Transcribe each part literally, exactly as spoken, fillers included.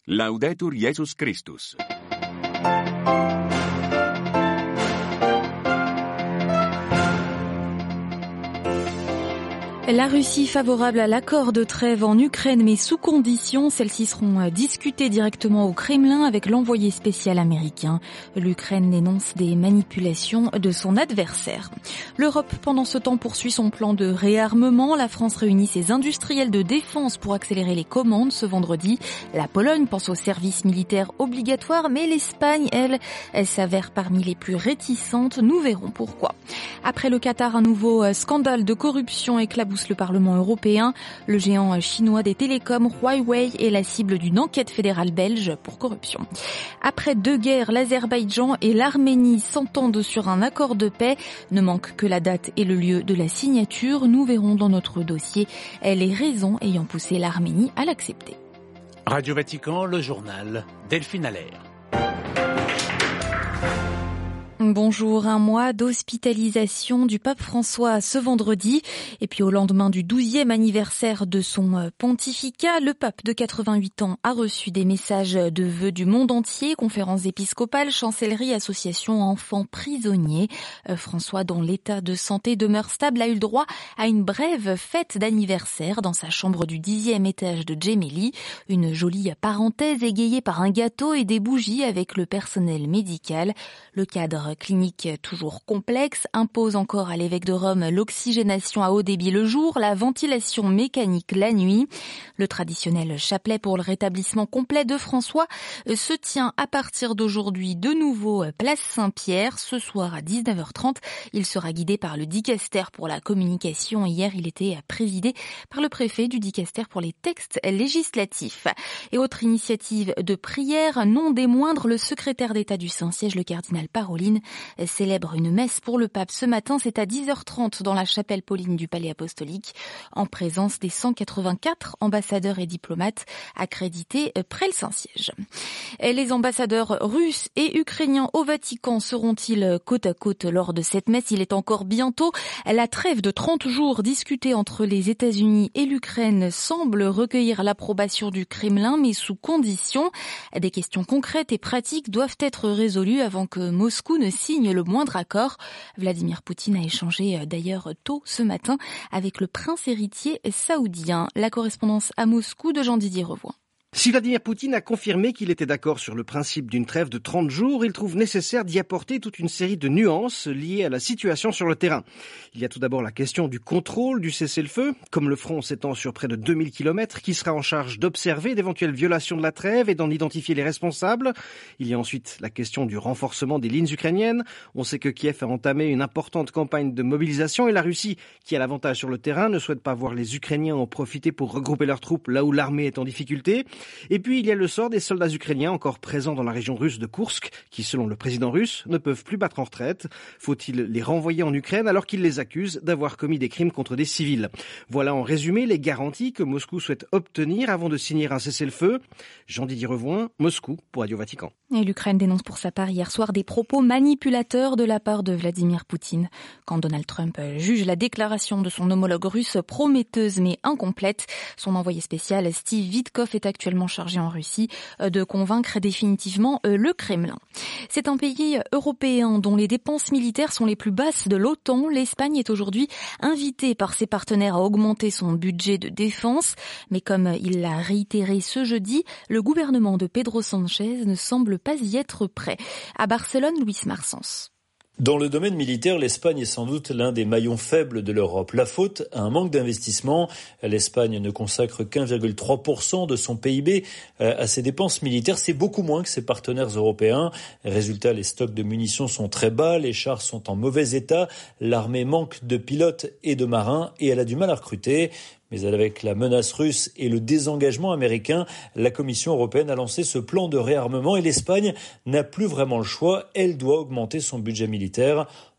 Laudetur Jesus Christus. La Russie favorable à l'accord de trêve en Ukraine, mais sous condition. Celles-ci seront discutées directement au Kremlin avec l'envoyé spécial américain. L'Ukraine dénonce des manipulations de son adversaire. L'Europe, pendant ce temps, poursuit son plan de réarmement. La France réunit ses industriels de défense pour accélérer les commandes ce vendredi. La Pologne pense au service militaire obligatoire, mais l'Espagne, elle, elle s'avère parmi les plus réticentes. Nous verrons pourquoi. Après le Qatar, un nouveau scandale de corruption éclabousse le Parlement européen. Le géant chinois des télécoms, Huawei, est la cible d'une enquête fédérale belge pour corruption. Après deux guerres, l'Azerbaïdjan et l'Arménie s'entendent sur un accord de paix. Ne manque que la date et le lieu de la signature. Nous verrons dans notre dossier les raisons ayant poussé l'Arménie à l'accepter. Radio Vatican, le journal, Delphine Allaire. Bonjour, un mois d'hospitalisation du pape François ce vendredi. Et puis au lendemain du douzième anniversaire de son pontificat, le pape de quatre-vingt-huit ans a reçu des messages de vœux du monde entier, conférences épiscopales, chancellerie, association enfants prisonniers. François, dont l'état de santé demeure stable, a eu le droit à une brève fête d'anniversaire dans sa chambre du dixième étage de Gemelli. Une jolie parenthèse égayée par un gâteau et des bougies avec le personnel médical. Le cadre clinique toujours complexe impose encore à l'évêque de Rome l'oxygénation à haut débit le jour, la ventilation mécanique la nuit. Le traditionnel chapelet pour le rétablissement complet de François se tient à partir d'aujourd'hui de nouveau place Saint-Pierre. Ce soir à dix-neuf heures trente, il sera guidé par le dicaster pour la communication. Hier, il était présidé par le préfet du dicaster pour les textes législatifs. Et autre initiative de prière, non des moindres, le secrétaire d'État du Saint-Siège, le cardinal Parolin, célèbre une messe pour le pape ce matin. C'est à dix heures trente dans la chapelle Pauline du Palais Apostolique, en présence des cent quatre-vingt-quatre ambassadeurs et diplomates accrédités près le Saint-Siège. Les ambassadeurs russes et ukrainiens au Vatican seront-ils côte à côte lors de cette messe? Il est encore bientôt. La trêve de trente jours discutée entre les États-Unis et l'Ukraine semble recueillir l'approbation du Kremlin, mais sous condition. Des questions concrètes et pratiques doivent être résolues avant que Moscou ne signe le moindre accord. Vladimir Poutine a échangé d'ailleurs tôt ce matin avec le prince héritier saoudien. La correspondance à Moscou de Jean-Didier Revoix. Si Vladimir Poutine a confirmé qu'il était d'accord sur le principe d'une trêve de trente jours, il trouve nécessaire d'y apporter toute une série de nuances liées à la situation sur le terrain. Il y a tout d'abord la question du contrôle du cessez-le-feu. Comme le front s'étend sur près de deux mille kilomètres, qui sera en charge d'observer d'éventuelles violations de la trêve et d'en identifier les responsables? Il y a ensuite la question du renforcement des lignes ukrainiennes. On sait que Kiev a entamé une importante campagne de mobilisation et la Russie, qui a l'avantage sur le terrain, ne souhaite pas voir les Ukrainiens en profiter pour regrouper leurs troupes là où l'armée est en difficulté. Et puis, il y a le sort des soldats ukrainiens encore présents dans la région russe de Koursk, qui, selon le président russe, ne peuvent plus battre en retraite. Faut-il les renvoyer en Ukraine alors qu'ils les accusent d'avoir commis des crimes contre des civils? Voilà en résumé les garanties que Moscou souhaite obtenir avant de signer un cessez-le-feu. Jean-Didier Revoin, Moscou, pour Radio Vatican. Et l'Ukraine dénonce pour sa part hier soir des propos manipulateurs de la part de Vladimir Poutine. Quand Donald Trump juge la déclaration de son homologue russe prometteuse mais incomplète, son envoyé spécial Steve Witkoff est actuellement chargé en Russie de convaincre définitivement le Kremlin. C'est un pays européen dont les dépenses militaires sont les plus basses de l'OTAN. L'Espagne est aujourd'hui invitée par ses partenaires à augmenter son budget de défense. Mais comme il l'a réitéré ce jeudi, le gouvernement de Pedro Sánchez ne semble pas y être prêt. À Barcelone, Luis Marsens. Dans le domaine militaire, l'Espagne est sans doute l'un des maillons faibles de l'Europe. La faute à un manque d'investissement. L'Espagne ne consacre qu'un virgule trois pour cent de son P I B à ses dépenses militaires. C'est beaucoup moins que ses partenaires européens. Résultat, les stocks de munitions sont très bas, les chars sont en mauvais état, l'armée manque de pilotes et de marins et elle a du mal à recruter. Mais avec la menace russe et le désengagement américain, la Commission européenne a lancé ce plan de réarmement et l'Espagne n'a plus vraiment le choix. Elle doit augmenter son budget militaire.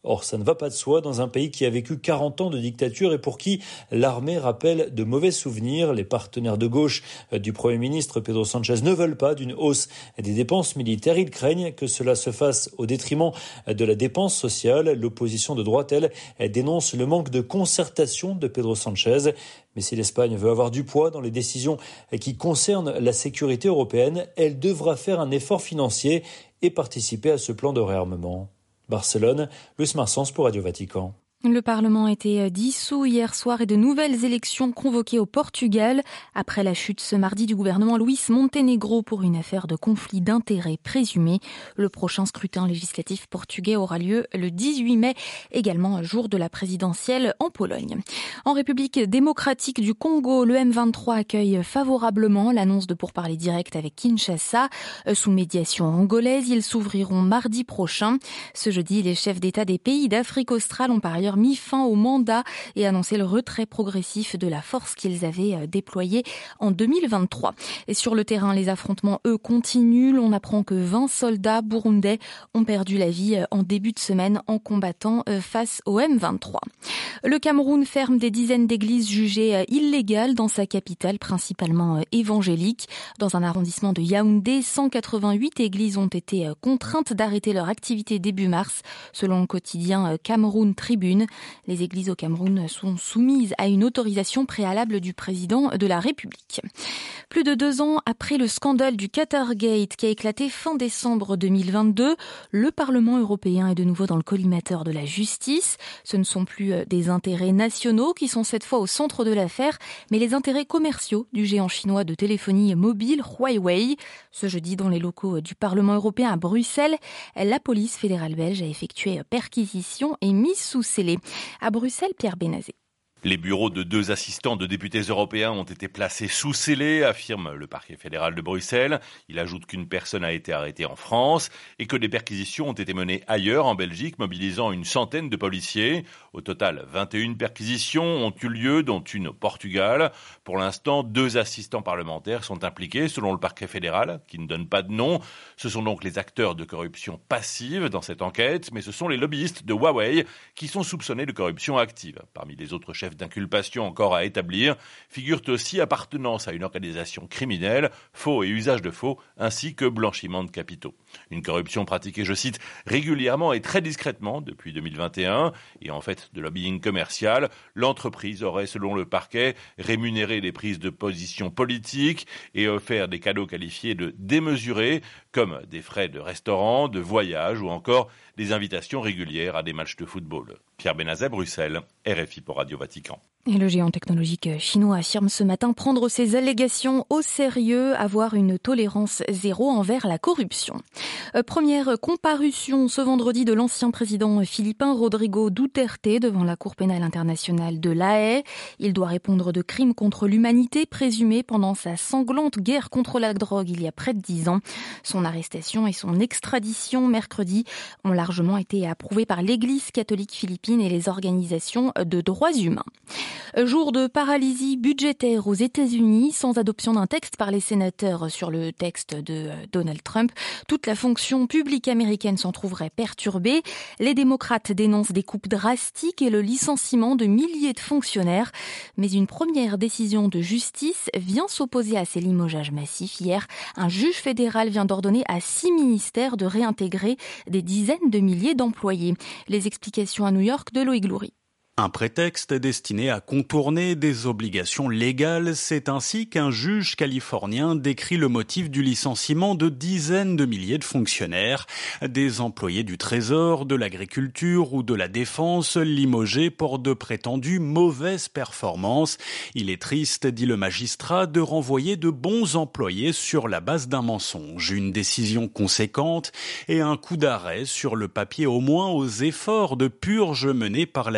Or, ça ne va pas de soi dans un pays qui a vécu quarante ans de dictature et pour qui l'armée rappelle de mauvais souvenirs. Les partenaires de gauche du Premier ministre Pedro Sanchez ne veulent pas d'une hausse des dépenses militaires. Ils craignent que cela se fasse au détriment de la dépense sociale. L'opposition de droite, elle, elle dénonce le manque de concertation de Pedro Sanchez. Mais si l'Espagne veut avoir du poids dans les décisions qui concernent la sécurité européenne, elle devra faire un effort financier et participer à ce plan de réarmement. Barcelone, Luis Marsens pour Radio Vatican. Le Parlement a été dissous hier soir et de nouvelles élections convoquées au Portugal après la chute ce mardi du gouvernement Luís Montenegro pour une affaire de conflit d'intérêts présumé. Le prochain scrutin législatif portugais aura lieu le dix-huit mai, également jour de la présidentielle en Pologne. En République démocratique du Congo, le M vingt-trois accueille favorablement l'annonce de pourparlers directs avec Kinshasa. Sous médiation angolaise, ils s'ouvriront mardi prochain. Ce jeudi, les chefs d'État des pays d'Afrique australe ont par ailleurs mis fin au mandat et annoncé le retrait progressif de la force qu'ils avaient déployée en deux mille vingt-trois. Et sur le terrain, les affrontements, eux, continuent. On apprend que vingt soldats burundais ont perdu la vie en début de semaine en combattant face au M vingt-trois. Le Cameroun ferme des dizaines d'églises jugées illégales dans sa capitale, principalement évangélique. Dans un arrondissement de Yaoundé, cent quatre-vingt-huit églises ont été contraintes d'arrêter leur activité début mars, selon le quotidien Cameroun Tribune. Les églises au Cameroun sont soumises à une autorisation préalable du président de la République. Plus de deux ans après le scandale du Qatargate qui a éclaté fin décembre deux mille vingt-deux, le Parlement européen est de nouveau dans le collimateur de la justice. Ce ne sont plus des intérêts nationaux qui sont cette fois au centre de l'affaire, mais les intérêts commerciaux du géant chinois de téléphonie mobile Huawei. Ce jeudi, dans les locaux du Parlement européen à Bruxelles, la police fédérale belge a effectué perquisition et mise sous scellé. À Bruxelles, Pierre Benazé. Les bureaux de deux assistants de députés européens ont été placés sous scellé, affirme le parquet fédéral de Bruxelles. Il ajoute qu'une personne a été arrêtée en France et que des perquisitions ont été menées ailleurs en Belgique, mobilisant une centaine de policiers. Au total, vingt et une perquisitions ont eu lieu, dont une au Portugal. Pour l'instant, deux assistants parlementaires sont impliqués, selon le parquet fédéral, qui ne donne pas de nom. Ce sont donc les acteurs de corruption passive dans cette enquête, mais ce sont les lobbyistes de Huawei qui sont soupçonnés de corruption active. Parmi les autres chefs d'inculpation encore à établir, figurent aussi appartenance à une organisation criminelle, faux et usage de faux, ainsi que blanchiment de capitaux. Une corruption pratiquée, je cite, régulièrement et très discrètement depuis deux mille vingt et un, et en fait de lobbying commercial. L'entreprise aurait, selon le parquet, rémunéré les prises de position politiques et offert des cadeaux qualifiés de démesurés, comme des frais de restaurant, de voyage ou encore des invitations régulières à des matchs de football. Pierre Benazet, Bruxelles, R F I pour Radio Vatican. Et le géant technologique chinois affirme ce matin prendre ses allégations au sérieux, avoir une tolérance zéro envers la corruption. Euh, première comparution ce vendredi de l'ancien président philippin Rodrigo Duterte devant la Cour pénale internationale de La Haye. Il doit répondre de crimes contre l'humanité présumés pendant sa sanglante guerre contre la drogue il y a près de dix ans. Son arrestation et son extradition mercredi ont largement été approuvées par l'Église catholique philippine et les organisations de droits humains. Jour de paralysie budgétaire aux États-Unis, sans adoption d'un texte par les sénateurs sur le texte de Donald Trump. Toute la fonction publique américaine s'en trouverait perturbée. Les démocrates dénoncent des coupes drastiques et le licenciement de milliers de fonctionnaires. Mais une première décision de justice vient s'opposer à ces limogeages massifs. Hier, un juge fédéral vient d'ordonner à six ministères de réintégrer des dizaines de milliers d'employés. Les explications à New York de Loïc Gloury. Un prétexte destiné à contourner des obligations légales, c'est ainsi qu'un juge californien décrit le motif du licenciement de dizaines de milliers de fonctionnaires, des employés du Trésor, de l'agriculture ou de la défense, limogés pour de prétendues mauvaises performances. Il est triste, dit le magistrat, de renvoyer de bons employés sur la base d'un mensonge. Une décision conséquente et un coup d'arrêt sur le papier au moins aux efforts de purge menés par l'administration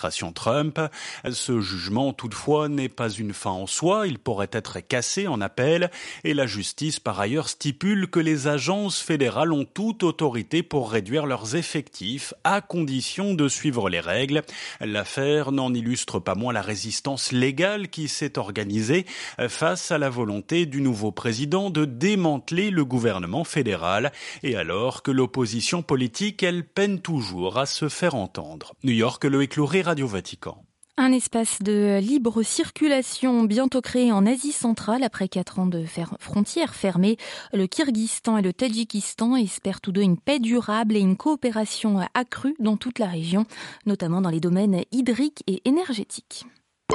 l'administration Trump. Ce jugement, toutefois, n'est pas une fin en soi. Il pourrait être cassé en appel. Et la justice, par ailleurs, stipule que les agences fédérales ont toute autorité pour réduire leurs effectifs, à condition de suivre les règles. L'affaire n'en illustre pas moins la résistance légale qui s'est organisée face à la volonté du nouveau président de démanteler le gouvernement fédéral. Et alors que l'opposition politique, elle peine toujours à se faire entendre. New York, Loïc Loury, Radio Vatican. Un espace de libre circulation bientôt créé en Asie centrale après quatre ans de fer- frontières fermées. Le Kirghizistan et le Tadjikistan espèrent tous deux une paix durable et une coopération accrue dans toute la région, notamment dans les domaines hydriques et énergétiques.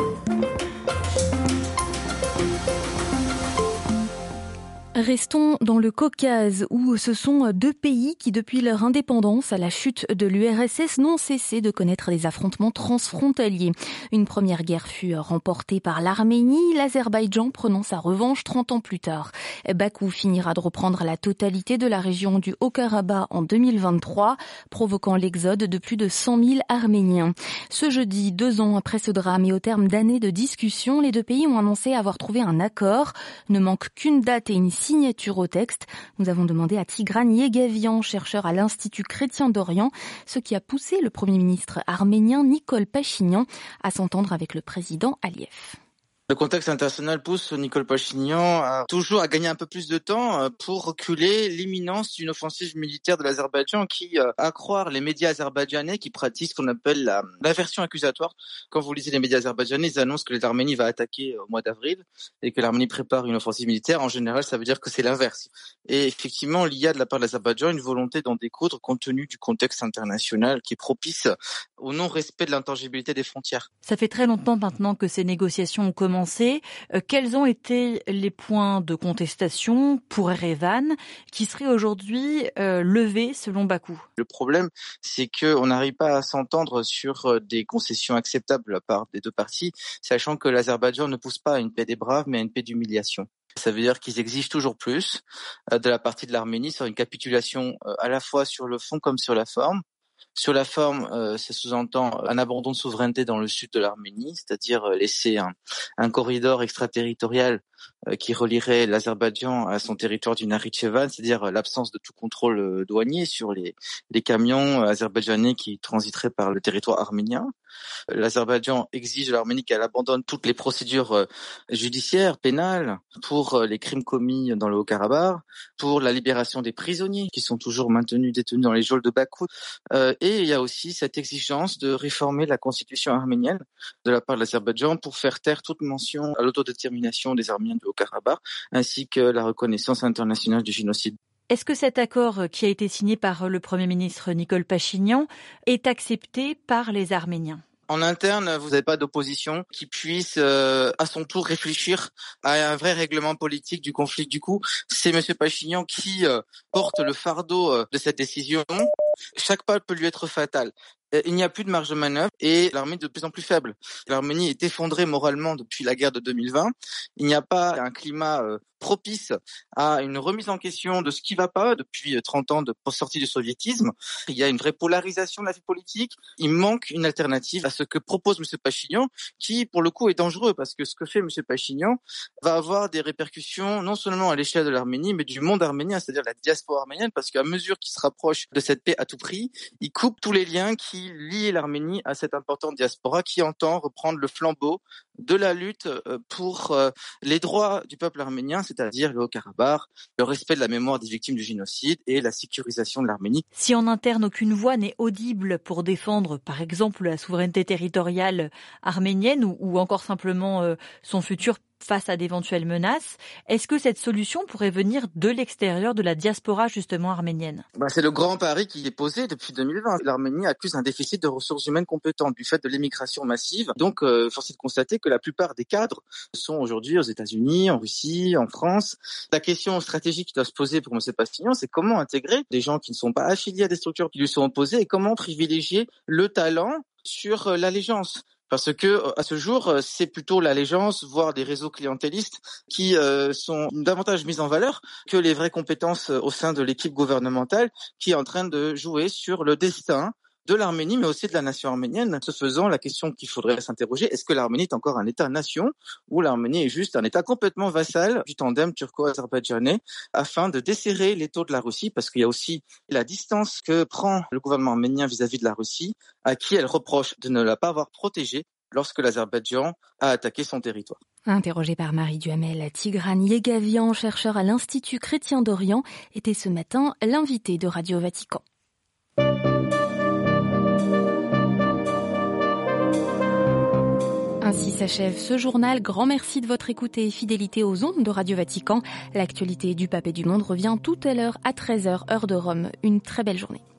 Restons dans le Caucase où ce sont deux pays qui, depuis leur indépendance à la chute de l'U R S S, n'ont cessé de connaître des affrontements transfrontaliers. Une première guerre fut remportée par l'Arménie, l'Azerbaïdjan prenant sa revanche trente ans plus tard. Bakou finira de reprendre la totalité de la région du Haut-Karabakh en deux mille vingt-trois, provoquant l'exode de plus de cent mille Arméniens. Ce jeudi, deux ans après ce drame et au terme d'années de discussions, les deux pays ont annoncé avoir trouvé un accord. Ne manque qu'une date et une signature au texte. Nous avons demandé à Tigran Yegavian, chercheur à l'Institut chrétien d'Orient, ce qui a poussé le Premier ministre arménien Nikol Pachinian à s'entendre avec le président Aliyev. Le contexte international pousse Nikol Pachinian à toujours à gagner un peu plus de temps pour reculer l'imminence d'une offensive militaire de l'Azerbaïdjan qui, à croire les médias azerbaïdjanais, qui pratiquent ce qu'on appelle la, la version accusatoire. Quand vous lisez les médias azerbaïdjanais, ils annoncent que l'Arménie va attaquer au mois d'avril et que l'Arménie prépare une offensive militaire. En général, ça veut dire que c'est l'inverse. Et effectivement, il y a de la part de l'Azerbaïdjan une volonté d'en découdre compte tenu du contexte international qui est propice au non-respect de l'intangibilité des frontières. Ça fait très longtemps maintenant que ces négociations ont commencé. Euh, quels ont été les points de contestation pour Erevan qui seraient aujourd'hui euh, levés selon Bakou ? Le problème, c'est qu'on n'arrive pas à s'entendre sur des concessions acceptables de la part des deux parties, sachant que l'Azerbaïdjan ne pousse pas à une paix des braves, mais à une paix d'humiliation. Ça veut dire qu'ils exigent toujours plus euh, de la partie de l'Arménie sur une capitulation euh, à la fois sur le fond comme sur la forme. Sur la forme, euh, ça sous-entend un abandon de souveraineté dans le sud de l'Arménie, c'est-à-dire euh, laisser un, un corridor extraterritorial euh, qui relierait l'Azerbaïdjan à son territoire du Nakhitchevan, c'est-à-dire euh, l'absence de tout contrôle euh, douanier sur les, les camions euh, azerbaïdjanais qui transiteraient par le territoire arménien. Euh, L'Azerbaïdjan exige de l'Arménie qu'elle abandonne toutes les procédures euh, judiciaires, pénales, pour euh, les crimes commis dans le Haut-Karabakh, pour la libération des prisonniers qui sont toujours maintenus, détenus dans les geôles de Bakou. Euh, et il y a aussi cette exigence de réformer la constitution arménienne de la part de l'Azerbaïdjan pour faire taire toute mention à l'autodétermination des Arméniens du Haut-Karabakh, ainsi que la reconnaissance internationale du génocide. Est-ce que cet accord qui a été signé par le Premier ministre Nikol Pachinian est accepté par les Arméniens ? En interne, vous n'avez pas d'opposition qui puisse euh, à son tour réfléchir à un vrai règlement politique du conflit. Du coup, c'est M. Pachinian qui euh, porte le fardeau euh, de cette décision. Chaque pas peut lui être fatal. Il n'y a plus de marge de manœuvre et l'Arménie est de plus en plus faible. L'Arménie est effondrée moralement depuis la guerre de deux mille vingt. Il n'y a pas un climat euh, propice à une remise en question de ce qui va pas depuis trente ans de sortie du soviétisme. Il y a une vraie polarisation de la vie politique. Il manque une alternative à ce que propose M. Pachinian, qui pour le coup est dangereux parce que ce que fait M. Pachinian va avoir des répercussions non seulement à l'échelle de l'Arménie mais du monde arménien, c'est-à-dire la diaspora arménienne, parce qu'à mesure qu'il se rapproche de cette paix à tout prix, il coupe tous les liens qui lient l'Arménie à cette importante diaspora qui entend reprendre le flambeau de la lutte pour les droits du peuple arménien, c'est-à-dire le Haut-Karabakh, le respect de la mémoire des victimes du génocide et la sécurisation de l'Arménie. Si en interne aucune voix n'est audible pour défendre par exemple la souveraineté territoriale arménienne ou, ou encore simplement euh, son futur face à d'éventuelles menaces, est-ce que cette solution pourrait venir de l'extérieur de la diaspora justement arménienne ? Bah, c'est le grand pari qui est posé depuis deux mille vingt. L'Arménie accuse un déficit de ressources humaines compétentes du fait de l'émigration massive. Donc, euh, force est de constater que la plupart des cadres sont aujourd'hui aux États-Unis, en Russie, en France. La question stratégique qui doit se poser pour M. Pachinian, c'est comment intégrer des gens qui ne sont pas affiliés à des structures qui lui sont opposées et comment privilégier le talent sur euh, l'allégeance. Parce que à ce jour, c'est plutôt l'allégeance, voire des réseaux clientélistes qui euh, sont davantage mis en valeur que les vraies compétences au sein de l'équipe gouvernementale qui est en train de jouer sur le destin de l'Arménie, mais aussi de la nation arménienne. Ce faisant, la question qu'il faudrait s'interroger, est-ce que l'Arménie est encore un État-nation ou l'Arménie est juste un État complètement vassal du tandem turco-azerbaïdjanais afin de desserrer l'étau de la Russie, parce qu'il y a aussi la distance que prend le gouvernement arménien vis-à-vis de la Russie, à qui elle reproche de ne la pas avoir protégée lorsque l'Azerbaïdjan a attaqué son territoire. Interrogé par Marie Duhamel, Tigran Yegavian, chercheur à l'Institut chrétien d'Orient, était ce matin l'invité de Radio Vatican. Ainsi s'achève ce journal. Grand merci de votre écoute et fidélité aux ondes de Radio Vatican. L'actualité du pape et du monde revient tout à l'heure à treize heures, heure de Rome. Une très belle journée.